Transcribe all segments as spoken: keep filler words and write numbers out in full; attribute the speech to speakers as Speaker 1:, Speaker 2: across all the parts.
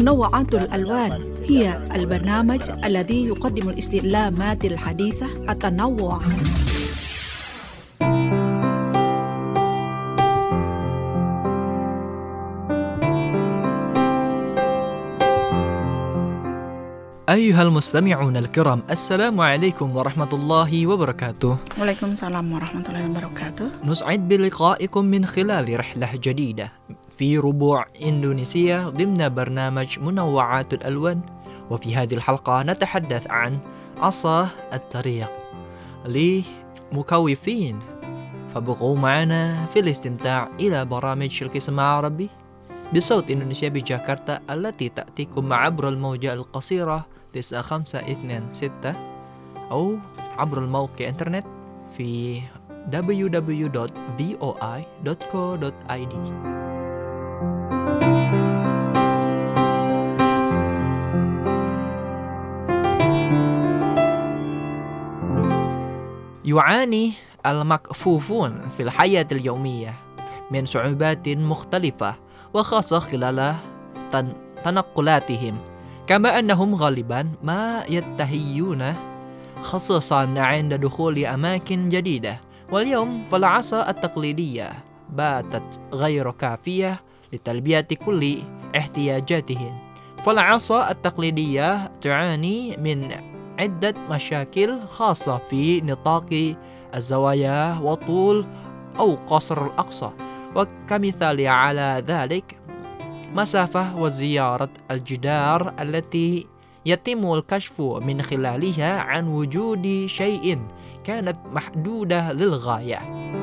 Speaker 1: منوعات الألوان هي البرنامج الذي يقدم الاستعلامات الحديثة التنوع.
Speaker 2: أيها المستمعون الكرام، السلام عليكم ورحمة الله وبركاته.
Speaker 1: وعليكم السلام ورحمة الله وبركاته.
Speaker 2: نسعد بلقائكم من خلال رحلة جديدة في ربوع إندونيسيا ضمن برنامج منوعات الألوان. وفي هذه الحلقة نتحدث عن عصا الطريق لمكوفين، فابقوا معنا في الاستمتاع إلى برامج القسم العربي بصوت إندونيسيا بجاكرتا التي تأتيكم عبر الموجة القصيرة تسعة خمسة اثنين ستة أو عبر الموقع إنترنت في دبليو دبليو دبليو دوت في او اي دوت كو دوت اي دي. يعاني المكفوفون في الحياة اليومية من صعوبات مختلفة، وخاصة خلال تنقلاتهم، كما أنهم غالبا ما يتهيون خصوصا عند دخول أماكن جديدة. واليوم فالعصا التقليدية باتت غير كافية لتلبية كل احتياجاتهم. فالعصا التقليدية تعاني من عدة مشاكل خاصة في نطاق الزوايا وطول أو قصر الأقصى، وكمثال على ذلك مسافة وزيارة الجدار التي يتم الكشف من خلالها عن وجود شيء كانت محدودة للغاية.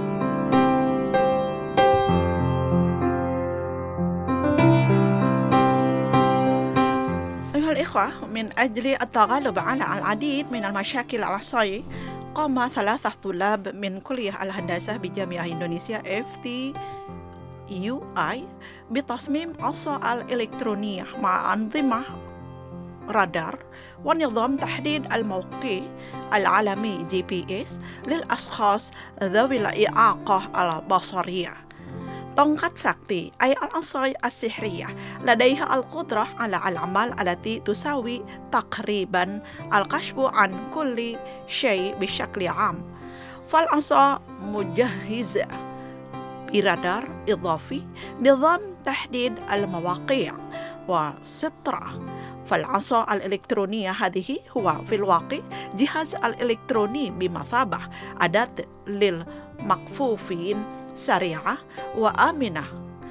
Speaker 1: أيها الإخوة، من أجل التغلب على العديد من المشاكل العصاية، قام ثلاثة طلاب من كلية الهندسة بجامعة إندونيسيا إف تي يو آي بتصميم عصا الإلكترونية مع أنظمة رادار ونظام تحديد الموقع العالمي جي بي إس للأشخاص ذوي الإعاقة البصرية. تونغات ساكتي أي العصا السحرية لديها القدرة على العمل التي تساوي تقريبا الكشف عن كل شيء بشكل عام. فالعصا مجهزة برادار إضافي، نظام تحديد المواقع وسترة. فالعصا الإلكترونية هذه هو في الواقع جهاز الإلكتروني بمثابة أداة للمكفوفين سريعة وآمنة.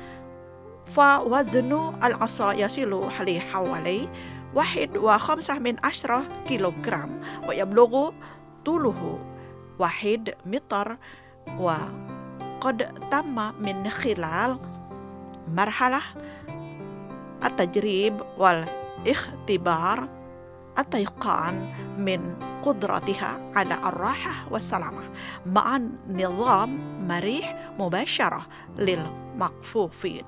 Speaker 1: فوزن العصا يصل لحوالي واحد وخمسة من عشرة كيلوغرام، ويبلغ طوله واحد متر، وقد تم من خلال مرحلة التجريب والاختبار التيقان من قدرتها على الراحة والسلامة مع نظام مريح مباشرة للمكفوفين.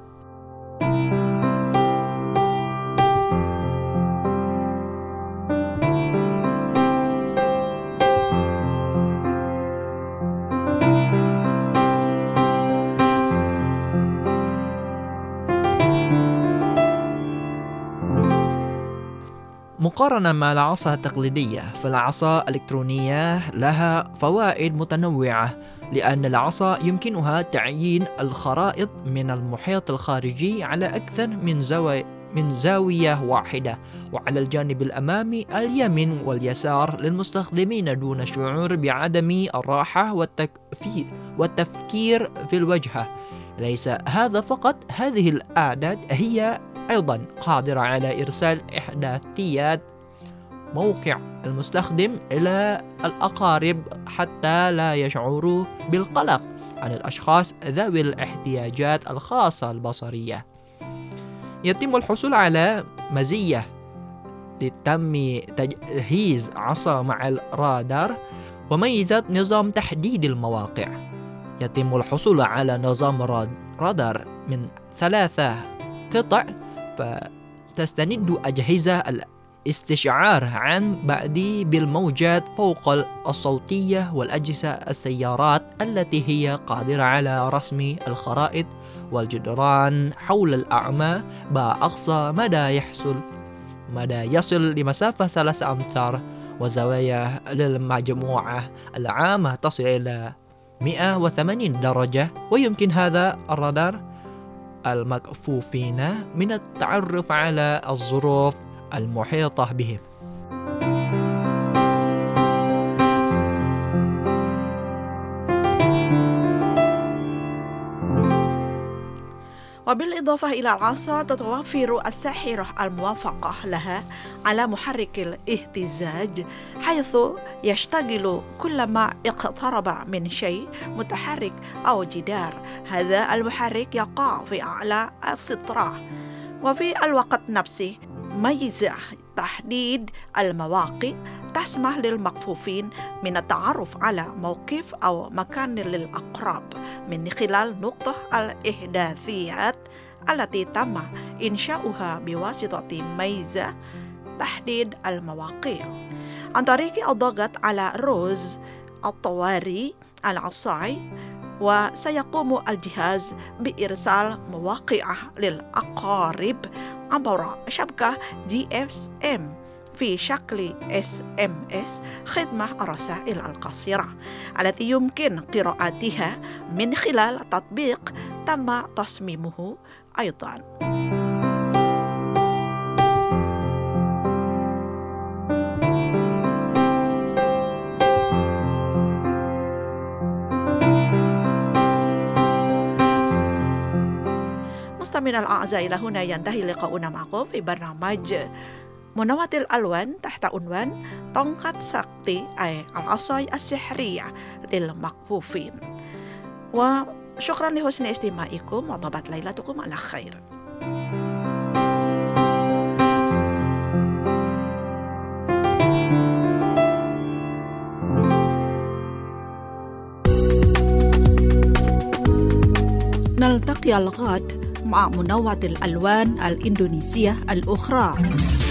Speaker 2: مقارنة مع العصا التقليدية، فالعصا الإلكترونية لها فوائد متنوعة، لأن العصا يمكنها تعيين الخرائط من المحيط الخارجي على أكثر من زاوية من زاوية واحدة، وعلى الجانب الأمامي اليمين واليسار للمستخدمين دون شعور بعدم الراحة والتكفير والتفكير في الواجهة. ليس هذا فقط، هذه الأعداد هي أيضا قادرة على إرسال إحداثيات موقع المستخدم إلى الأقارب حتى لا يشعروا بالقلق عن الأشخاص ذوي الاحتياجات الخاصة البصرية. يتم الحصول على مزية لتم تجهيز عصا مع الرادار وميزات نظام تحديد المواقع. يتم الحصول على نظام رادار من ثلاثة قطع، فتستند أجهزة استشعار عن بعدي بالموجات فوق الصوتية والأجهزة السيارات التي هي قادرة على رسم الخرائط والجدران حول الأعمى بأقصى مدى يحصل مدى يصل لمسافة ثلاثة أمتار، وزوايا للمجموعة العامة تصل إلى مئة وثمانين درجة. ويمكن هذا الرادار المكفوفين من التعرف على الظروف المحيطة بهم.
Speaker 1: وبالإضافة إلى العصا تتوفر الساحرة الموافقة لها على محرك الاهتزاز، حيث يشتغل كلما اقترب من شيء متحرك أو جدار. هذا المحرك يقع في أعلى السترة. وفي الوقت نفسه ميزة تحديد المواقع تسمح للمكفوفين من التعرف على موقف أو مكان للأقرب من خلال نقطة الإحداثيات التي تم إنشاؤها بواسطة ميزة تحديد المواقع عن طريق الضغط على روز الطوارئ العصاي. وسيقوم الجهاز بإرسال مواقع للأقارب عبر شبكة جي إس إم في شكل إس إم إس، خدمة الرسائل القصيرة التي يمكن قراءتها من خلال تطبيق تم تصميمه أيضاً. مستمعينا الأعزاء، إلى هنا ينتهي لقاؤنا معكم في برنامج منوة الألوان تحت عنوان تونغكات ساكتي أي العصاي السحرية للمكفوفين. وشكرا لحسن استماعكم وطابت ليلتكم على خير. نلتقي الغد مع منوة الألوان الإندونيسية الأخرى.